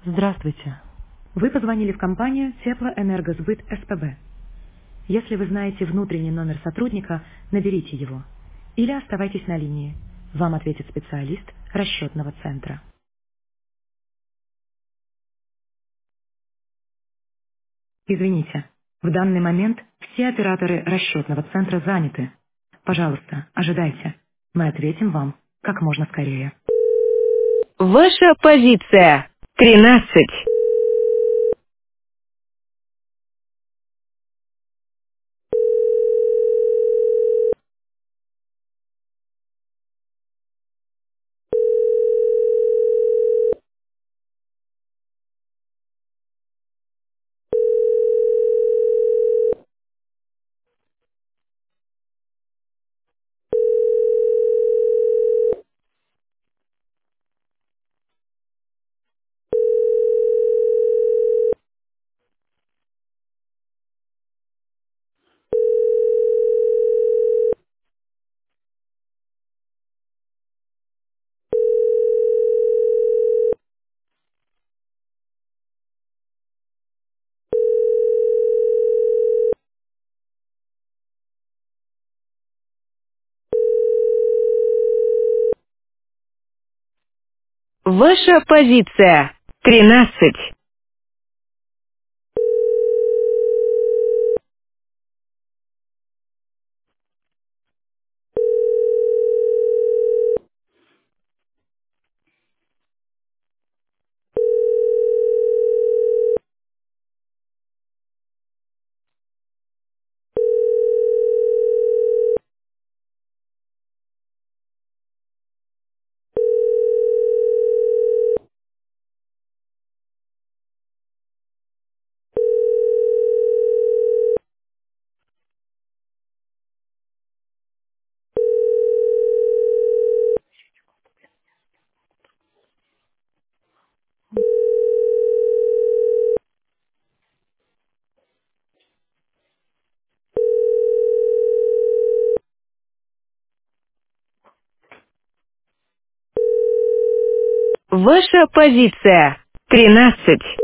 Здравствуйте. Вы позвонили в компанию Теплоэнергосбыт СПБ. Если вы знаете внутренний номер сотрудника, наберите его. Или оставайтесь на линии. Вам ответит специалист расчетного центра. Извините, в данный момент все операторы расчетного центра заняты. Пожалуйста, ожидайте. Мы ответим вам как можно скорее. Ваша позиция 13. Ваша позиция 13. Ваша позиция 13.